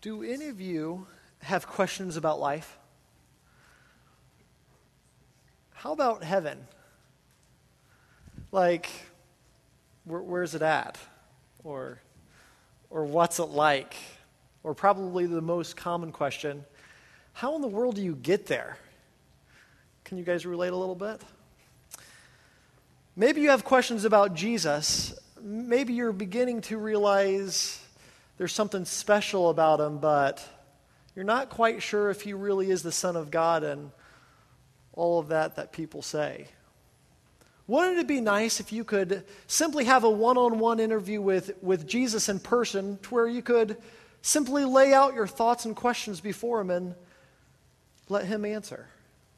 Do any of you have questions about life? How about heaven? Like, where's it at? Or what's it like? Or probably the most common question, how in the world do you get there? Can you guys relate a little bit? Maybe you have questions about Jesus. Maybe you're beginning to realize there's something special about him, but you're not quite sure if he really is the Son of God and all of that people say. Wouldn't it be nice if you could simply have a one-on-one interview with Jesus in person to where you could simply lay out your thoughts and questions before him and let him answer?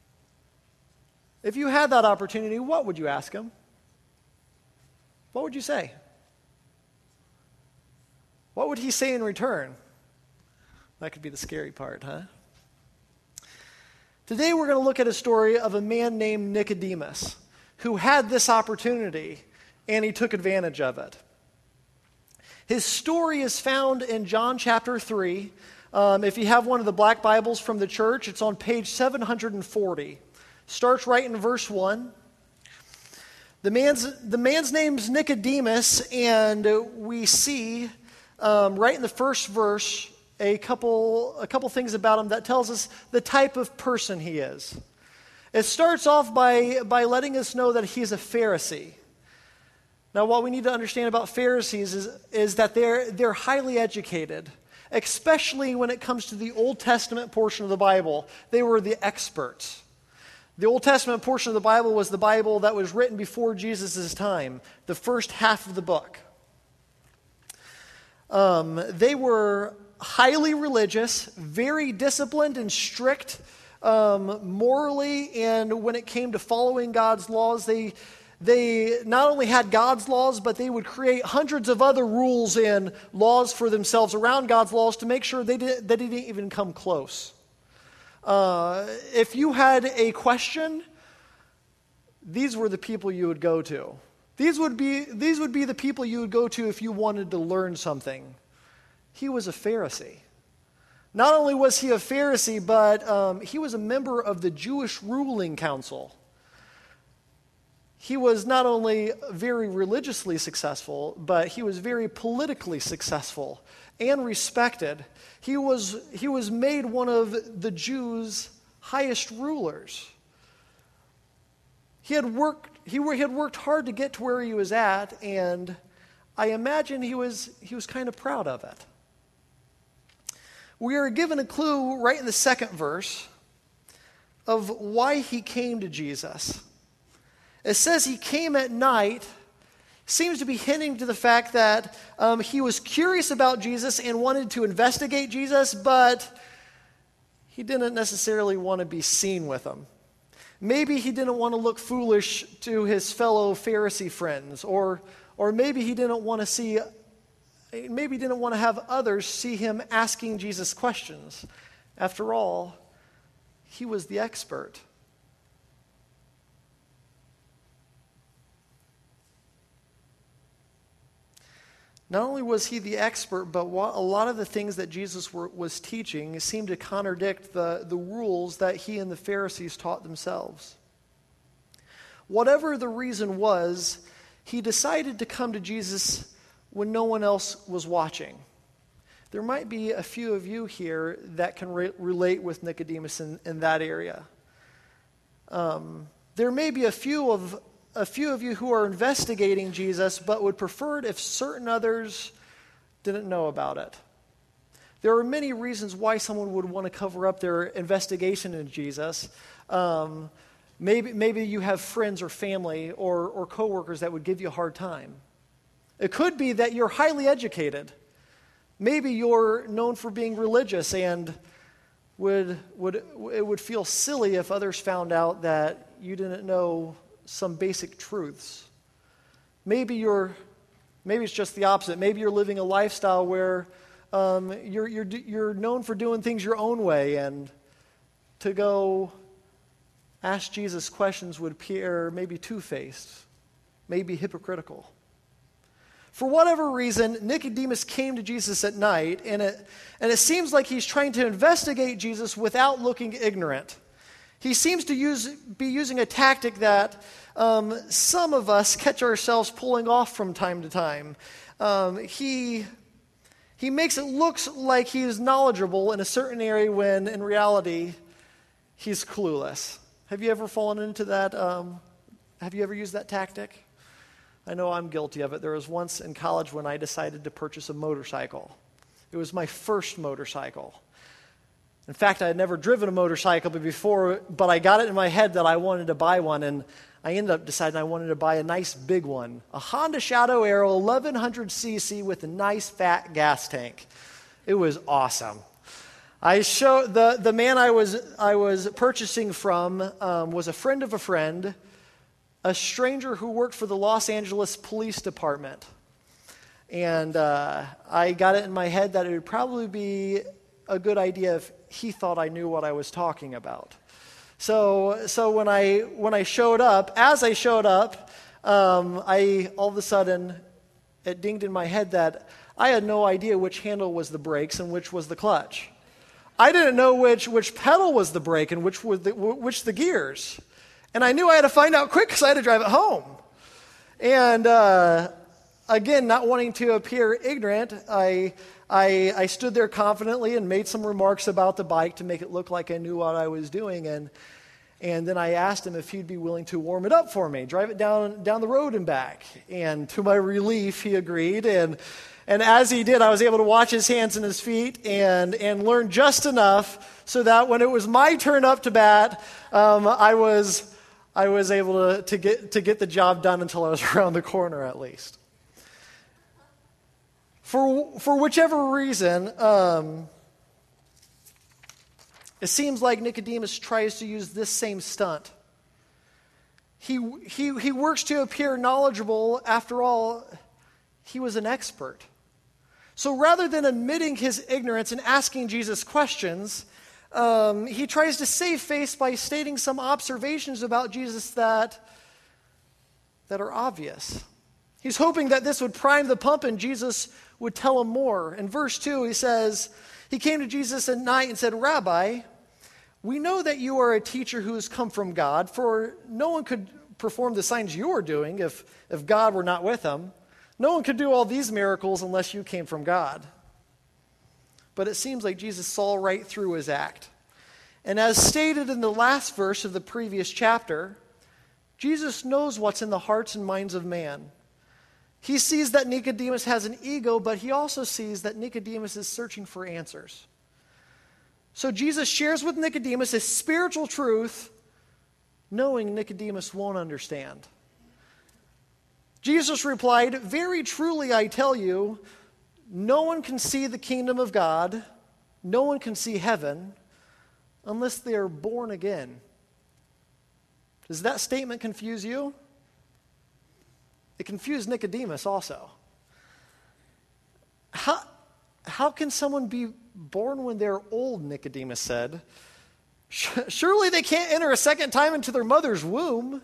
If you had that opportunity, what would you ask him? What would you say? What would he say in return? That could be the scary part, huh? Today we're going to look at a story of a man named Nicodemus who had this opportunity and he took advantage of it. His story is found in John chapter 3. If you have one of the black Bibles from the church, it's on page 740. Starts right in verse 1. The man's name's Nicodemus, and we see right in the first verse a couple things about him that tells us the type of person he is. It starts off by letting us know that he's a Pharisee. Now, what we need to understand about Pharisees is that they're highly educated, especially when it comes to the Old Testament portion of the Bible. They were the experts. The Old Testament portion of the Bible was the Bible that was written before Jesus' time, the first half of the book. They were highly religious, very disciplined and strict morally, and when it came to following God's laws, they not only had God's laws, but they would create hundreds of other rules and laws for themselves around God's laws to make sure they didn't even come close. If you had a question, these were the people you would go to. These would be the people you would go to if you wanted to learn something. He was a Pharisee. Not only was he a Pharisee, but he was a member of the Jewish ruling council. He was not only very religiously successful, but he was very politically successful and respected. He was made one of the Jews' highest rulers. He had worked hard to get to where he was at, and I imagine he was kind of proud of it. We are given a clue right in the second verse of why he came to Jesus. It says he came at night. Seems to be hinting to the fact that he was curious about Jesus and wanted to investigate Jesus, but he didn't necessarily want to be seen with him. Maybe he didn't want to look foolish to his fellow Pharisee friends, or maybe he didn't want to have others see him asking Jesus questions. After all, he was the expert. Not only was he the expert, but a lot of the things that Jesus was teaching seemed to contradict the rules that he and the Pharisees taught themselves. Whatever the reason was, he decided to come to Jesus when no one else was watching. There might be a few of you here that can relate with Nicodemus in that area. There may be a few of you who are investigating Jesus, but would prefer it if certain others didn't know about it. There are many reasons why someone would want to cover up their investigation into Jesus. Maybe you have friends or family or coworkers that would give you a hard time. It could be that you're highly educated. Maybe you're known for being religious and it would feel silly if others found out that you didn't know some basic truths. Maybe it's just the opposite. Maybe you're living a lifestyle where you're known for doing things your own way, and to go ask Jesus questions would appear maybe two-faced, maybe hypocritical. For whatever reason, Nicodemus came to Jesus at night, and it seems like he's trying to investigate Jesus without looking ignorant. He seems to be using a tactic that some of us catch ourselves pulling off from time to time. He makes it look like he is knowledgeable in a certain area when, in reality, he's clueless. Have you ever fallen into that? Have you ever used that tactic? I know I'm guilty of it. There was once in college when I decided to purchase a motorcycle. It was my first motorcycle. In fact, I had never driven a motorcycle before, but I got it in my head that I wanted to buy one, and I ended up deciding I wanted to buy a nice big one. A Honda Shadow Aero 1100cc with a nice fat gas tank. It was awesome. I showed the man I was purchasing from was a friend of a friend, a stranger who worked for the Los Angeles Police Department. And I got it in my head that it would probably be a good idea if he thought I knew what I was talking about. So when I showed up, as I showed up, I all of a sudden, it dinged in my head that I had no idea which handle was the brakes and which was the clutch. I didn't know which pedal was the brake and which the gears. And I knew I had to find out quick because I had to drive it home. And again, not wanting to appear ignorant, I stood there confidently and made some remarks about the bike to make it look like I knew what I was doing. And then I asked him if he'd be willing to warm it up for me, drive it down the road and back. And to my relief, he agreed. And as he did, I was able to watch his hands and his feet and learn just enough so that when it was my turn up to bat, I was able to get the job done until I was around the corner at least. For whichever reason, it seems like Nicodemus tries to use this same stunt. He works to appear knowledgeable. After all, he was an expert. So rather than admitting his ignorance and asking Jesus questions, he tries to save face by stating some observations about Jesus that are obvious. He's hoping that this would prime the pump and Jesus would tell him more. In verse 2, he says, he came to Jesus at night and said, "Rabbi, we know that you are a teacher who has come from God, for no one could perform the signs you are doing if God were not with him. No one could do all these miracles unless you came from God." But it seems like Jesus saw right through his act. And as stated in the last verse of the previous chapter, Jesus knows what's in the hearts and minds of man. He sees that Nicodemus has an ego, but he also sees that Nicodemus is searching for answers. So Jesus shares with Nicodemus a spiritual truth, knowing Nicodemus won't understand. Jesus replied, "Very truly I tell you, no one can see the kingdom of God, no one can see heaven, unless they are born again." Does that statement confuse you? It confused Nicodemus also. How can someone be born when they're old, Nicodemus said. Surely they can't enter a second time into their mother's womb.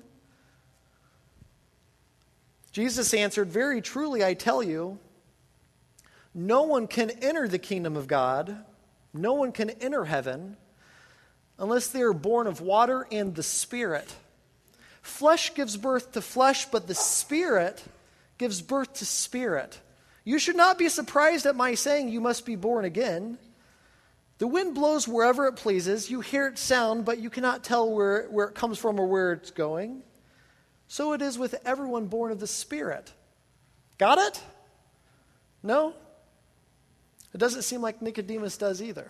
Jesus answered, "Very truly I tell you, no one can enter the kingdom of God, no one can enter heaven, unless they are born of water and the Spirit. Flesh gives birth to flesh, but the Spirit gives birth to spirit. You should not be surprised at my saying you must be born again. The wind blows wherever it pleases. You hear its sound, but you cannot tell where it comes from or where it's going. So it is with everyone born of the Spirit." Got it? No? It doesn't seem like Nicodemus does either.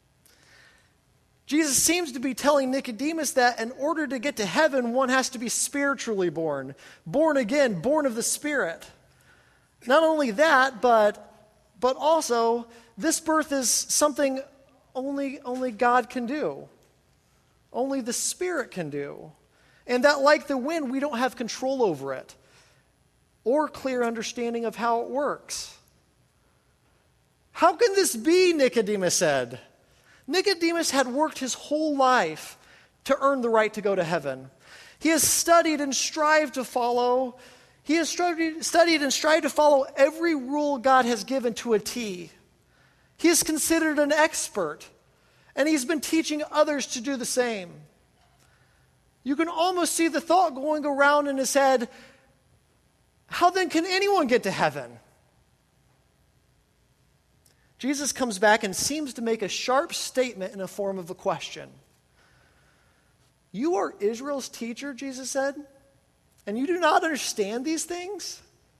Jesus seems to be telling Nicodemus that in order to get to heaven, one has to be spiritually born again, born of the Spirit. Not only that, but also this birth is something only God can do. Only the Spirit can do. And that, like the wind, we don't have control over it or clear understanding of how it works. "How can this be?" Nicodemus said. Nicodemus had worked his whole life to earn the right to go to heaven. He has studied and strived to follow He has studied and strived to follow every rule God has given to a T. He is considered an expert, and he's been teaching others to do the same. You can almost see the thought going around in his head, how then can anyone get to heaven? Jesus comes back and seems to make a sharp statement in the form of a question. You are Israel's teacher, Jesus said, and you do not understand these things?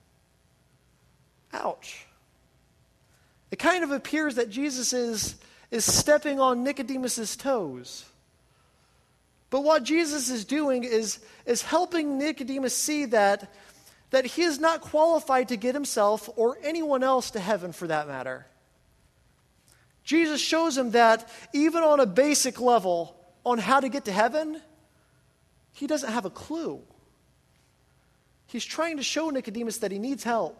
Ouch. It kind of appears that Jesus is stepping on Nicodemus' toes. But what Jesus is doing is helping Nicodemus see that he is not qualified to get himself or anyone else to heaven for that matter. Jesus shows him that even on a basic level on how to get to heaven, he doesn't have a clue. He's trying to show Nicodemus that he needs help.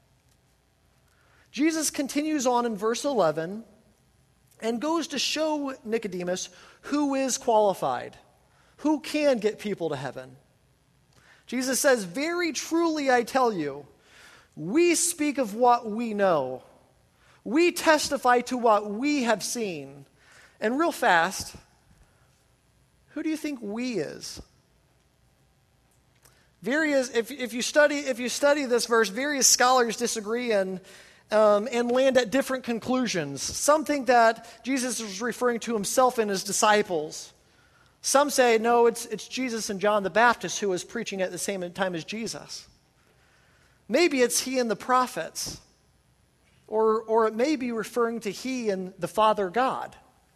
Jesus continues on in verse 11 and goes to show Nicodemus who is qualified, who can get people to heaven. Jesus says, "Very truly I tell you, we speak of what we know. We testify to what we have seen." And real fast, who do you think we is? If you study this verse, various scholars disagree and land at different conclusions. Some think that Jesus was referring to himself and his disciples. Some say, no, it's Jesus and John the Baptist who was preaching at the same time as Jesus. Maybe it's he and the prophets. Or it may be referring to he and the Father God.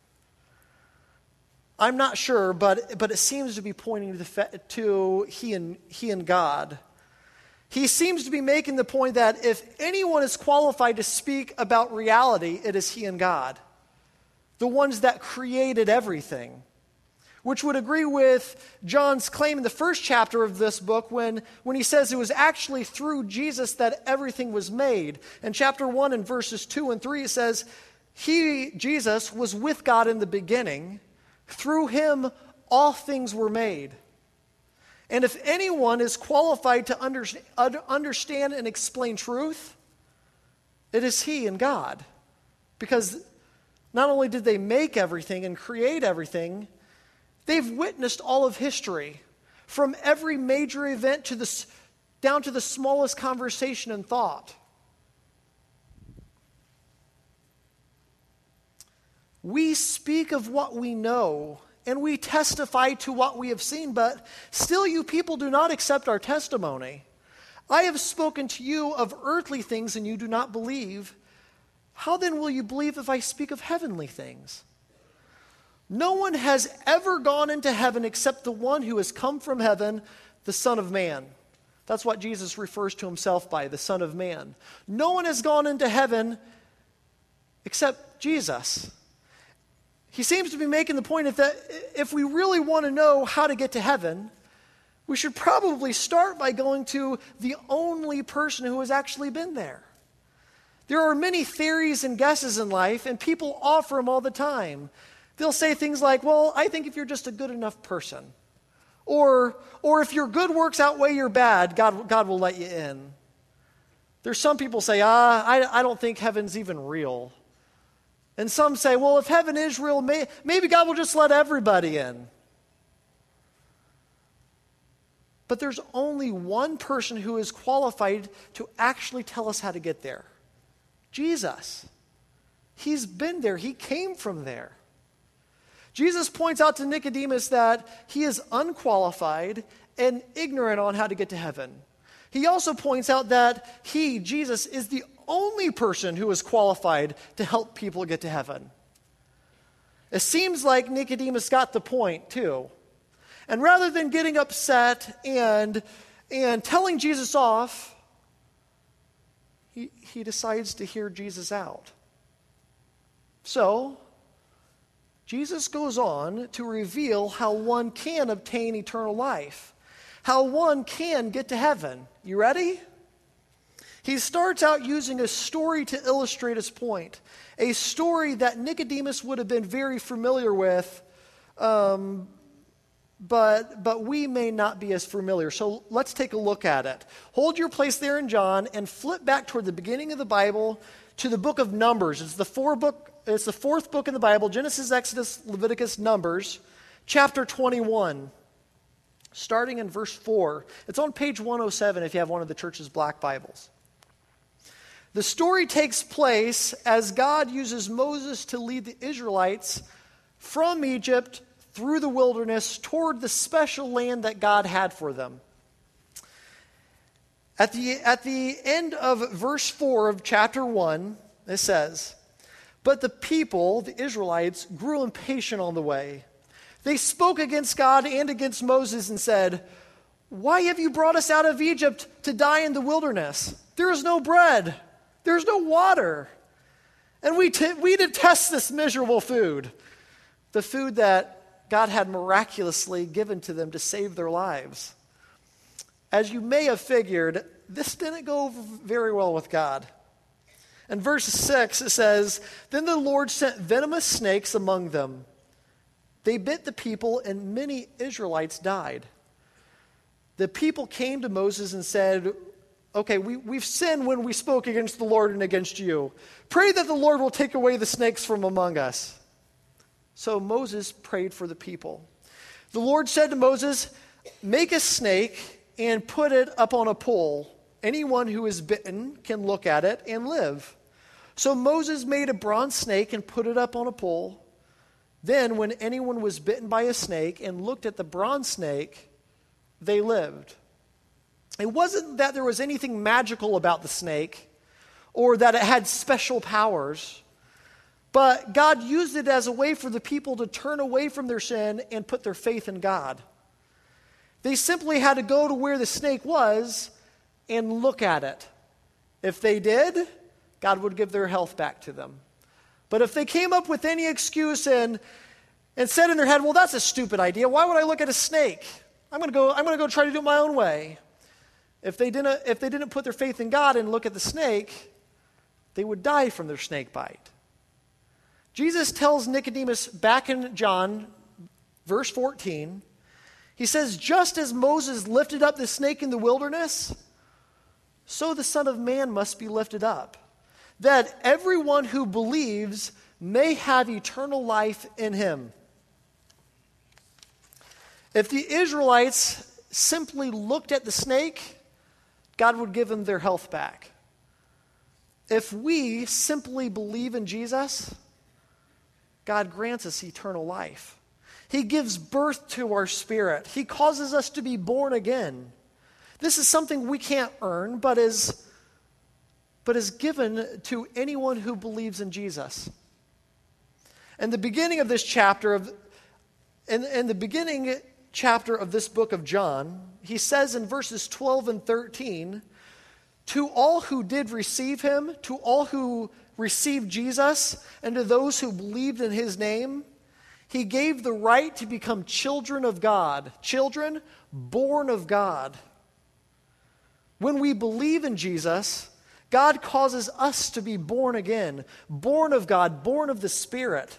I'm not sure, but it seems to be pointing to he and God. He seems to be making the point that if anyone is qualified to speak about reality, it is he and God, the ones that created everything, which would agree with John's claim in the first chapter of this book when he says it was actually through Jesus that everything was made. In chapter 1 and verses 2 and 3, it says, "He, Jesus, was with God in the beginning. Through him, all things were made." And if anyone is qualified to understand and explain truth, it is he and God. Because not only did they make everything and create everything, they've witnessed all of history, from every major event down to the smallest conversation and thought. We speak of what we know, and we testify to what we have seen, but still you people do not accept our testimony. I have spoken to you of earthly things, and you do not believe. How then will you believe if I speak of heavenly things? No one has ever gone into heaven except the one who has come from heaven, the Son of Man. That's what Jesus refers to himself by, the Son of Man. No one has gone into heaven except Jesus. He seems to be making the point that if we really want to know how to get to heaven, we should probably start by going to the only person who has actually been there. There are many theories and guesses in life, and people offer them all the time. They'll say things like, well, I think if you're just a good enough person, or if your good works outweigh your bad, God will let you in. There's some people say, I don't think heaven's even real. And some say, well, if heaven is real, maybe God will just let everybody in. But there's only one person who is qualified to actually tell us how to get there. Jesus. He's been there. He came from there. Jesus points out to Nicodemus that he is unqualified and ignorant on how to get to heaven. He also points out that he, Jesus, is the only person who is qualified to help people get to heaven. It seems like Nicodemus got the point, too. And rather than getting upset and telling Jesus off, he decides to hear Jesus out. So, Jesus goes on to reveal how one can obtain eternal life, how one can get to heaven. You ready? He starts out using a story to illustrate his point, a story that Nicodemus would have been very familiar with but we may not be as familiar. So let's take a look at it. Hold your place there in John and flip back toward the beginning of the Bible to the book of Numbers. It's the fourth book in the Bible: Genesis, Exodus, Leviticus, Numbers, chapter 21, starting in verse 4. It's on page 107 if you have one of the church's black Bibles. The story takes place as God uses Moses to lead the Israelites from Egypt through the wilderness toward the special land that God had for them. At the end of verse 4 of chapter 1, it says, "But the people, the Israelites, grew impatient on the way. They spoke against God and against Moses and said, 'Why have you brought us out of Egypt to die in the wilderness? There is no bread, there is no water, and we detest this miserable food,'" the food that God had miraculously given to them to save their lives. As you may have figured, this didn't go very well with God. In verse 6, it says, "Then the Lord sent venomous snakes among them. They bit the people, and many Israelites died. The people came to Moses and said, 'Okay, we've sinned when we spoke against the Lord and against you. Pray that the Lord will take away the snakes from among us.' So Moses prayed for the people. The Lord said to Moses, 'Make a snake and put it up on a pole. Anyone who is bitten can look at it and live.' So Moses made a bronze snake and put it up on a pole. Then when anyone was bitten by a snake and looked at the bronze snake, they lived." It wasn't that there was anything magical about the snake or that it had special powers, but God used it as a way for the people to turn away from their sin and put their faith in God. They simply had to go to where the snake was and look at it. If they did, God would give their health back to them. But if they came up with any excuse and said in their head, "Well, that's a stupid idea. Why would I look at a snake? I'm going to go try to do it my own way." If they didn't put their faith in God and look at the snake, they would die from their snake bite. Jesus tells Nicodemus back in John, verse 14, he says, "Just as Moses lifted up the snake in the wilderness, so the Son of Man must be lifted up, that everyone who believes may have eternal life in him." If the Israelites simply looked at the snake, God would give them their health back. If we simply believe in Jesus, God grants us eternal life. He gives birth to our spirit. He causes us to be born again. This is something we can't earn, but is given to anyone who believes in Jesus. In the beginning of this chapter in the beginning chapter of this book of John, he says in verses 12 and 13, "To all who did receive him, to all who received Jesus, and to those who believed in his name, he gave the right to become children of God," children born of God. When we believe in Jesus, God causes us to be born again, born of God, born of the Spirit.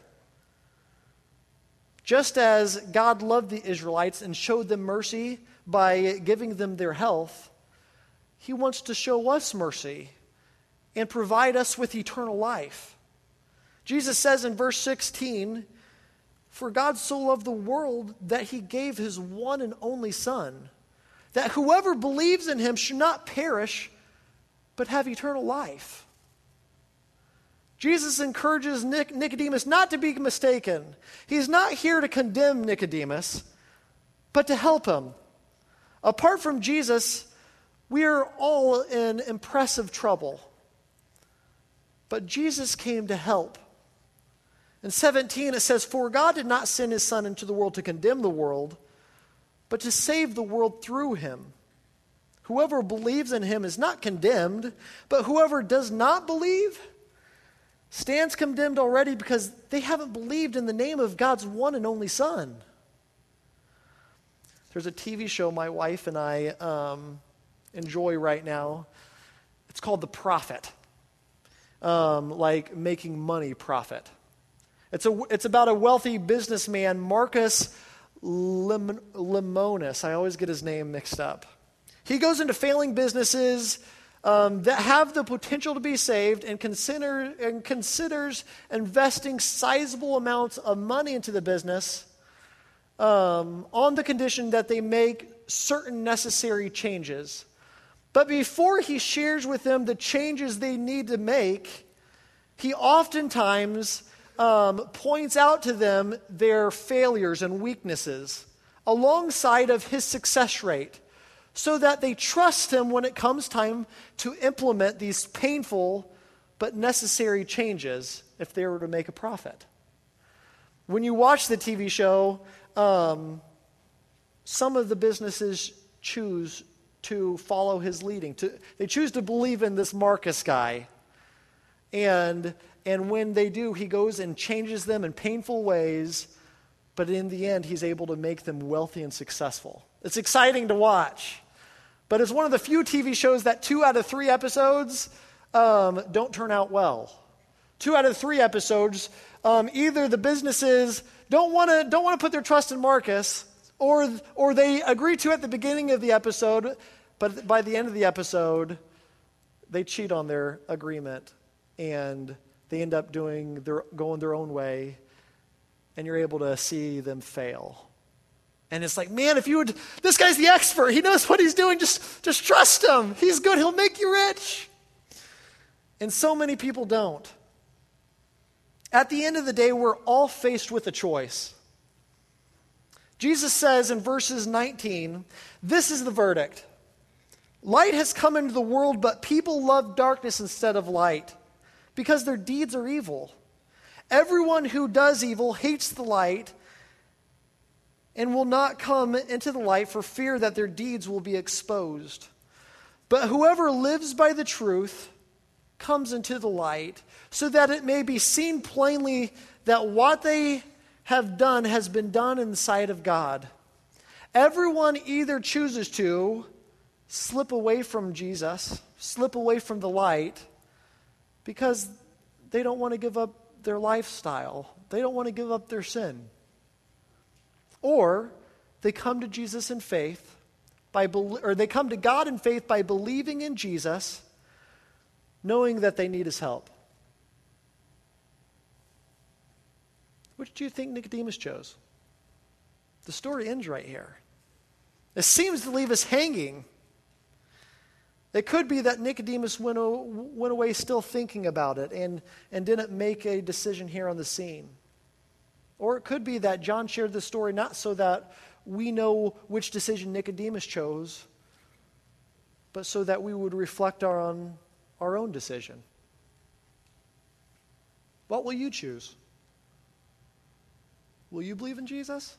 Just as God loved the Israelites and showed them mercy by giving them their health, he wants to show us mercy and provide us with eternal life. Jesus says in verse 16, "For God so loved the world that he gave his one and only Son, that whoever believes in him should not perish, but have eternal life." Jesus encourages Nicodemus not to be mistaken. He's not here to condemn Nicodemus, but to help him. Apart from Jesus, we are all in impressive trouble. But Jesus came to help. In 17 it says, "For God did not send his Son into the world to condemn the world, but to save the world through him. Whoever believes in him is not condemned, but whoever does not believe stands condemned already because they haven't believed in the name of God's one and only Son." There's a TV show my wife and I enjoy right now. It's called The Prophet. Like making money profit. It's about a wealthy businessman, Marcus Limonis. I always get his name mixed up. He goes into failing businesses that have the potential to be saved and considers investing sizable amounts of money into the business on the condition that they make certain necessary changes. But before he shares with them the changes they need to make, he oftentimes points out to them their failures and weaknesses alongside of his success rate so that they trust him when it comes time to implement these painful but necessary changes if they were to make a profit. When you watch the TV show, some of the businesses choose to follow his leading. They choose to believe in this Marcus guy. And when they do, he goes and changes them in painful ways, but in the end, he's able to make them wealthy and successful. It's exciting to watch. But it's one of the few TV shows that 2 out of 3 episodes don't turn out well. 2 out of 3 episodes, either the businesses don't want to put their trust in Marcus, or they agree to at the beginning of the episode, but by the end of the episode, they cheat on their agreement, and they end up going their own way, and you're able to see them fail. And it's like, man, this guy's the expert. He knows what he's doing. Just trust him. He's good. He'll make you rich. And so many people don't. At the end of the day, we're all faced with a choice. Jesus says in verses 19, this is the verdict. Light has come into the world, but people love darkness instead of light because their deeds are evil. Everyone who does evil hates the light and will not come into the light for fear that their deeds will be exposed. But whoever lives by the truth comes into the light so that it may be seen plainly that what they have done has been done in the sight of God. Everyone either chooses to slip away from Jesus, slip away from the light, because they don't want to give up their lifestyle. They don't want to give up their sin. Or they come to Jesus in faith, or they come to God in faith by believing in Jesus, knowing that they need his help. Which do you think Nicodemus chose? The story ends right here. It seems to leave us hanging. It could be that Nicodemus went away still thinking about it and didn't make a decision here on the scene. Or it could be that John shared the story not so that we know which decision Nicodemus chose, but so that we would reflect on our own decision. What will you choose? Will you believe in Jesus?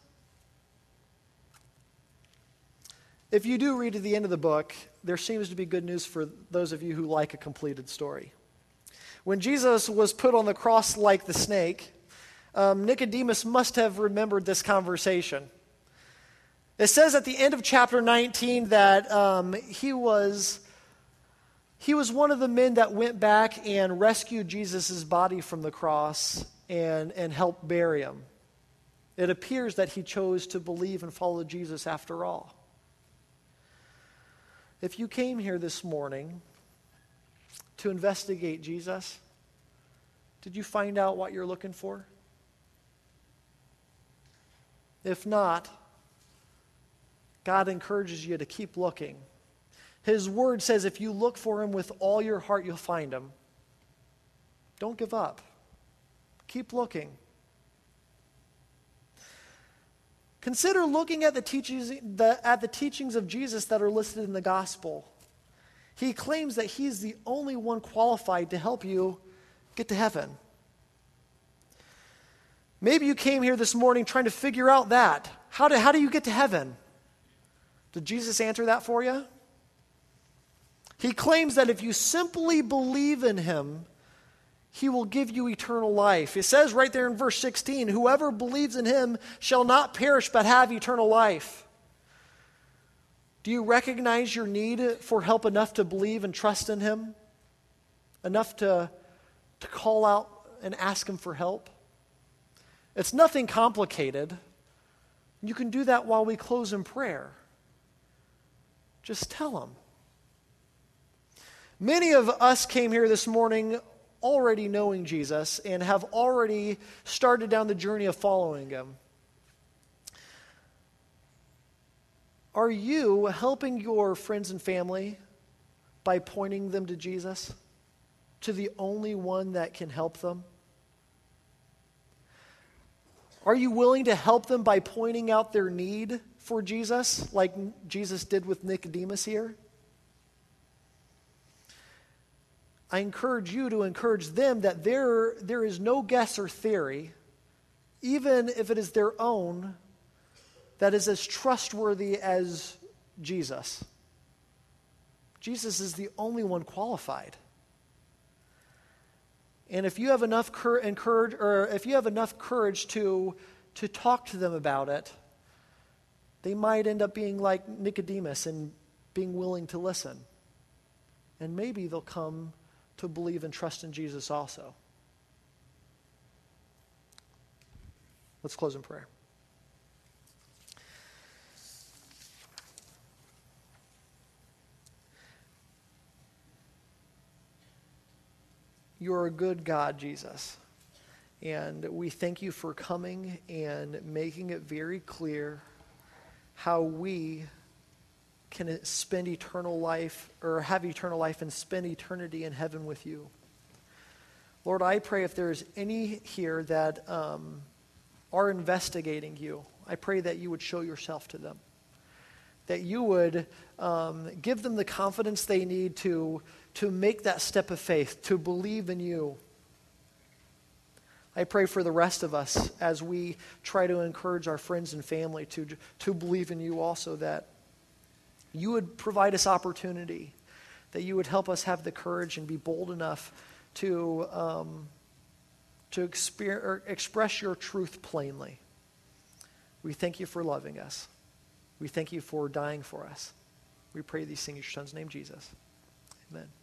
If you do read to the end of the book, there seems to be good news for those of you who like a completed story. When Jesus was put on the cross like the snake, Nicodemus must have remembered this conversation. It says at the end of chapter 19 that he was one of the men that went back and rescued Jesus' body from the cross and helped bury him. It appears that he chose to believe and follow Jesus after all. If you came here this morning to investigate Jesus, did you find out what you're looking for? If not, God encourages you to keep looking. His word says if you look for him with all your heart, you'll find him. Don't give up. Keep looking. Consider looking at the teachings of Jesus that are listed in the gospel. He claims that he's the only one qualified to help you get to heaven. Maybe you came here this morning trying to figure out that. How do you get to heaven? Did Jesus answer that for you? He claims that if you simply believe in him, he will give you eternal life. It says right there in verse 16, whoever believes in him shall not perish but have eternal life. Do you recognize your need for help enough to believe and trust in him? Enough to call out and ask him for help? It's nothing complicated. You can do that while we close in prayer. Just tell them. Many of us came here this morning already knowing Jesus and have already started down the journey of following him. Are you helping your friends and family by pointing them to Jesus, to the only one that can help them? Are you willing to help them by pointing out their need for Jesus, like Jesus did with Nicodemus here? I encourage you to encourage them that there is no guess or theory, even if it is their own, that is as trustworthy as Jesus. Jesus is the only one qualified. And if you have enough courage to talk to them about it, they might end up being like Nicodemus and being willing to listen. And maybe they'll come to believe and trust in Jesus also. Let's close in prayer. You're a good God, Jesus. And we thank you for coming and making it very clear how we can spend eternal life, or have eternal life and spend eternity in heaven with you. Lord, I pray if there's any here that are investigating you, I pray that you would show yourself to them. That you would give them the confidence they need to make that step of faith, to believe in you. I pray for the rest of us as we try to encourage our friends and family to believe in you also, that you would provide us opportunity, that you would help us have the courage and be bold enough to express your truth plainly. We thank you for loving us. We thank you for dying for us. We pray these things in your Son's name, Jesus. Amen.